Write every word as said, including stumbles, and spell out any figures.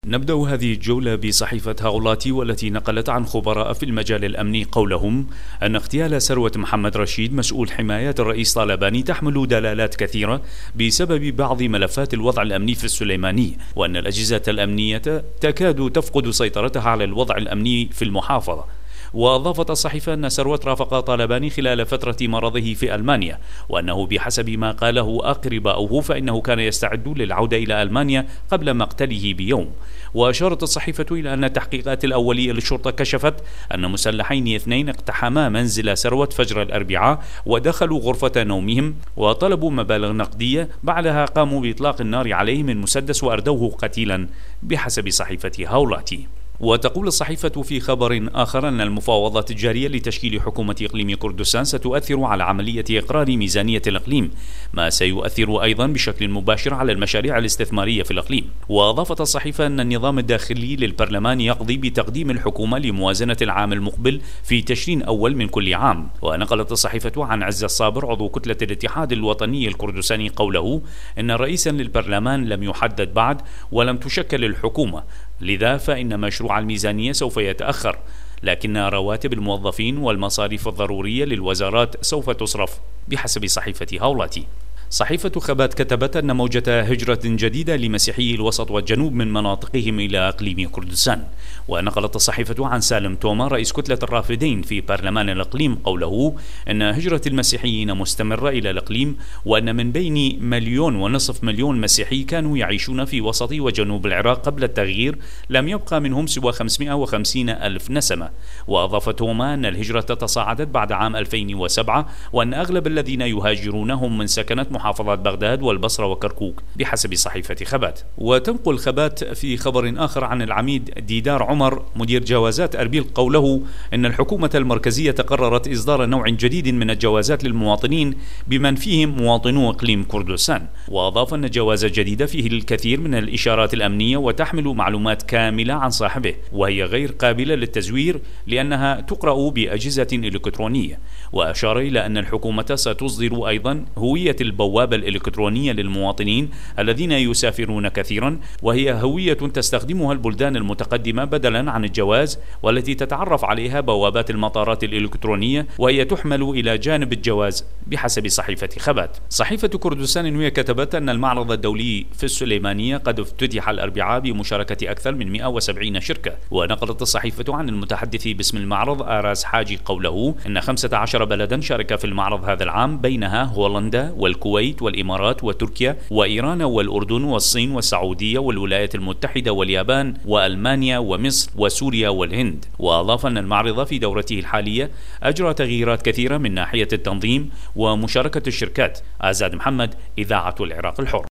نبدأ هذه الجولة بصحيفة هاولاتي، والتي نقلت عن خبراء في المجال الأمني قولهم أن اغتيال ثروة محمد رشيد مسؤول حمايات الرئيس طالباني تحمل دلالات كثيرة بسبب بعض ملفات الوضع الأمني في السليماني، وأن الأجهزة الأمنية تكاد تفقد سيطرتها على الوضع الأمني في المحافظة. وأضافت الصحيفة أن ثروة رافق طالباني خلال فترة مرضه في ألمانيا، وأنه بحسب ما قاله أقرباؤه فإنه كان يستعد للعودة إلى ألمانيا قبل مقتله بيوم. وأشارت الصحيفة إلى أن التحقيقات الأولية للشرطة كشفت أن مسلحين اثنين اقتحما منزل ثروة فجر الأربعاء ودخلوا غرفة نومهم وطلبوا مبالغ نقدية، بعدها قاموا بإطلاق النار عليه من مسدس وأردوه قتيلا بحسب صحيفة هاولاتي. وتقول الصحيفة في خبر آخر أن المفاوضات الجارية لتشكيل حكومة إقليم كردستان ستؤثر على عملية إقرار ميزانية الإقليم، ما سيؤثر أيضا بشكل مباشر على المشاريع الاستثمارية في الإقليم. وأضافت الصحيفة أن النظام الداخلي للبرلمان يقضي بتقديم الحكومة لموازنة العام المقبل في تشرين أول من كل عام. ونقلت الصحيفة عن عز الصابر عضو كتلة الاتحاد الوطني الكردستاني قوله إن رئيسا للبرلمان لم يحدد بعد ولم تشكل الحكومة، لذا فإن مشروع الميزانية سوف يتأخر، لكن رواتب الموظفين والمصاريف الضرورية للوزارات سوف تصرف بحسب صحيفة هاولاتي. صحيفة خبات كتبت أن موجة هجرة جديدة لمسيحي الوسط والجنوب من مناطقهم إلى إقليم كردستان. ونقلت الصحيفة عن سالم توما رئيس كتلة الرافدين في برلمان الإقليم قوله أن هجرة المسيحيين مستمرة إلى الإقليم، وأن من بين مليون ونصف مليون مسيحي كانوا يعيشون في وسط وجنوب العراق قبل التغيير لم يبقى منهم سوى خمسمائة وخمسين ألف نسمة. وأضاف توما أن الهجرة تصاعدت بعد عام ألفين وسبعة، وأن أغلب الذين يهاجرون هم من سكنة محافظات بغداد والبصرة وكركوك بحسب صحيفة خبات. وتنقل خبات في خبر آخر عن العميد ديدار عمر مدير جوازات أربيل قوله إن الحكومة المركزية قررت إصدار نوع جديد من الجوازات للمواطنين بمن فيهم مواطنو إقليم كردستان. وأضاف أن الجواز الجديد فيه الكثير من الإشارات الأمنية وتحمل معلومات كاملة عن صاحبه، وهي غير قابلة للتزوير لأنها تقرأ بأجهزة إلكترونية. وأشار إلى أن الحكومة ستصدر أيضا هوية البوابة الإلكترونية للمواطنين الذين يسافرون كثيرا، وهي هوية تستخدمها البلدان المتقدمة بدلا عن الجواز، والتي تتعرف عليها بوابات المطارات الإلكترونية، وهي تحمل إلى جانب الجواز بحسب صحيفة خبات. صحيفة كردستان النوية كتبت أن المعرض الدولي في السليمانية قد افتتح الأربعاء بمشاركة أكثر من مئة وسبعين شركة. ونقلت الصحيفة عن المتحدث باسم المعرض آراز حاجي قوله إن خمسة عشر بلدا شارك في المعرض هذا العام، بينها هولندا والكويت والإمارات وتركيا وإيران والأردن والصين والسعودية والولايات المتحدة واليابان وألمانيا ومصر وسوريا والهند. وأضاف أن المعرض في دورته الحالية أجرى تغييرات كثيرة من ناحية التنظيم ومشاركة الشركات. آزاد محمد، إذاعة العراق الحر.